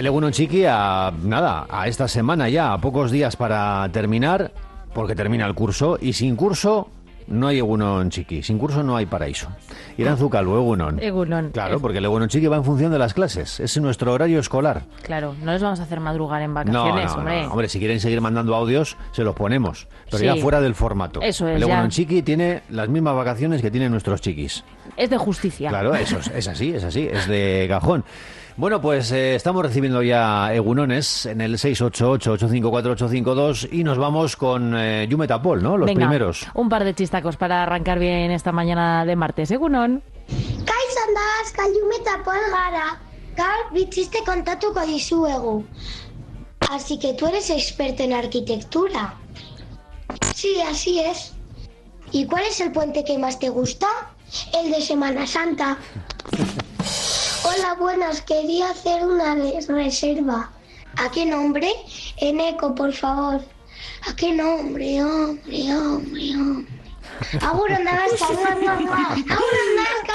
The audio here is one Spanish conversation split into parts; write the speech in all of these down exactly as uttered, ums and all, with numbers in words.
El Egunon Chiqui a nada, a esta semana ya, a pocos días para terminar, porque termina el curso, y sin curso no hay Egunon Chiqui, sin curso no hay paraíso. Iranzu Calvo, Egunon. Egunon. Claro, porque el Egunon Chiqui va en función de las clases, es nuestro horario escolar. Claro, no les vamos a hacer madrugar en vacaciones, no, no, hombre. No, hombre, si quieren seguir mandando audios, se los ponemos, pero Sí. ya fuera del formato. Eso es, El Egunon ya. Chiqui tiene las mismas vacaciones que tienen nuestros chiquis. Es de justicia. Claro, eso es, es así, es así, es de cajón. Bueno, pues eh, estamos recibiendo ya egunones en el seis ocho ocho, ocho cinco cuatro, ocho cinco dos y nos vamos con eh, Yume Tapol, ¿no? Los Venga, primeros. un par de chistacos para arrancar bien esta mañana de martes. Egunon. Kaixo da, Yume Tapol gara. Gaur bitziste kontatuko dizuegu. Así que tú eres experto en arquitectura. Sí, así es. ¿Y cuál es el puente que más te gusta? El de Semana Santa. Hola, buenas. Quería hacer una res- reserva. ¿A qué nombre? Eneco, por favor. ¿A qué nombre? Hombre, hombre, hombre. Agur andazka, agur andazka, agur andazka,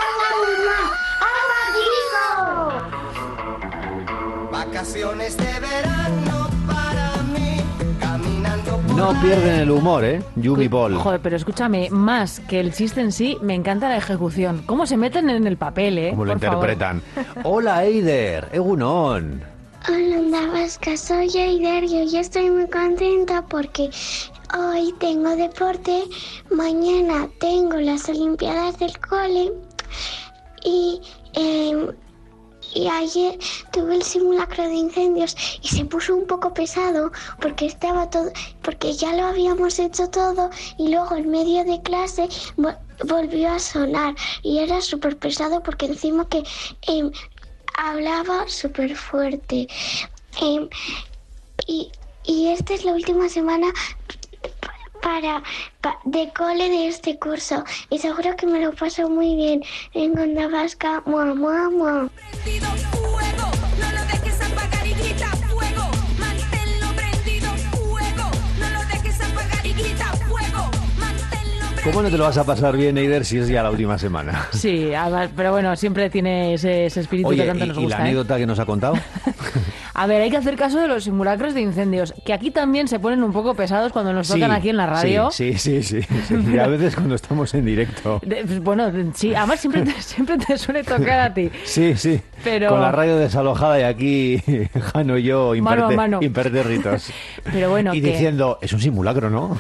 agur andazka. Vacaciones de verano para mí, caminando por No pierden el humor, ¿eh? Yumi Ball. Joder, pero escúchame, más que el chiste en sí, me encanta la ejecución. ¿Cómo se meten en el papel, eh? Como lo Por favor. interpretan. Hola, Eider, Egunon. Hola, onda vasca, soy Eider y hoy estoy muy contenta porque hoy tengo deporte, mañana tengo las Olimpiadas del cole y, eh, y ayer tuve el simulacro de incendios y se puso un poco pesado porque estaba todo, porque ya lo habíamos hecho todo y luego en medio de clase vo- volvió a sonar y era súper pesado porque encima que eh, hablaba súper fuerte. Eh, y, y esta es la última semana para, pa- de cole de este curso. Y seguro que me lo paso muy bien en Onda Vasca. Mua, mua, mua. Prendido fuego, no lo dejes apagar y grita fuego. Manténlo prendido fuego, no lo dejes apagar y grita fuego. Manténlo prendido. ¿Cómo no te lo vas a pasar bien, Eider, si es ya la última semana? Sí, a ver, pero bueno, siempre tiene ese, ese espíritu Oye, que tanto ¿y, nos y la gusta. ¿eh? anécdota que nos ha contado? A ver, hay que hacer caso de los simulacros de incendios, que aquí también se ponen un poco pesados cuando nos tocan aquí en la radio. Sí, sí, sí, sí, sí. Y a veces cuando estamos en directo. De- pues, bueno, sí, además siempre te, siempre te suele tocar a ti. Sí, sí. Pero- Con la radio desalojada y aquí Jano y yo Mano a imperte- mano. impertérritos. Pero bueno, Y que- diciendo, es un simulacro, ¿no?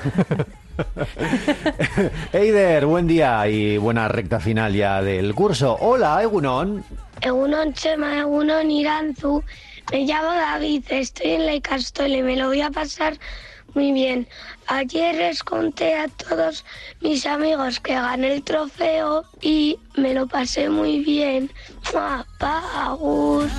Eider, buen día y buena recta final ya del curso. Hola, Egunon. Egunon Chema, Egunon Iranzu. Me llamo David, estoy en la Icastole, me lo voy a pasar muy bien. Ayer les conté a todos mis amigos que gané el trofeo y me lo pasé muy bien. ¡Mua! ¡Agur!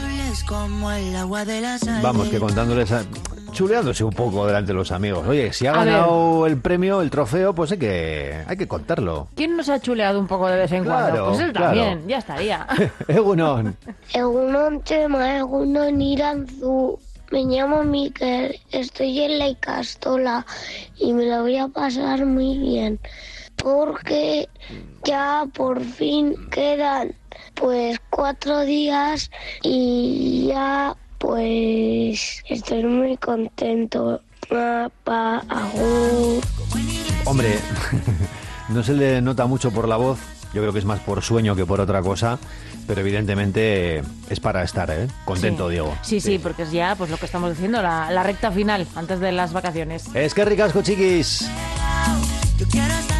Vamos, que contándoles, a- chuleándose un poco delante de los amigos. Oye, si ha A ganado el premio, el trofeo, pues hay que, hay que contarlo. ¿quién nos ha chuleado un poco de vez en Claro, cuando? Pues él claro. también, ya estaría. Egunon. Egunon Chema, Egunon Iranzu. Me llamo Miquel, estoy en la Icastola y me lo voy a pasar muy bien porque ya por fin quedan pues cuatro días y ya pues estoy muy contento. Pa, agur. Hombre, no se le nota mucho por la voz, yo creo que es más por sueño que por otra cosa, pero evidentemente es para estar, ¿eh? Contento, Sí. Diego. Sí, sí, porque es ya pues lo que estamos diciendo, la, la recta final, antes de las vacaciones. Es que ricasco, chiquis. Yo quiero estar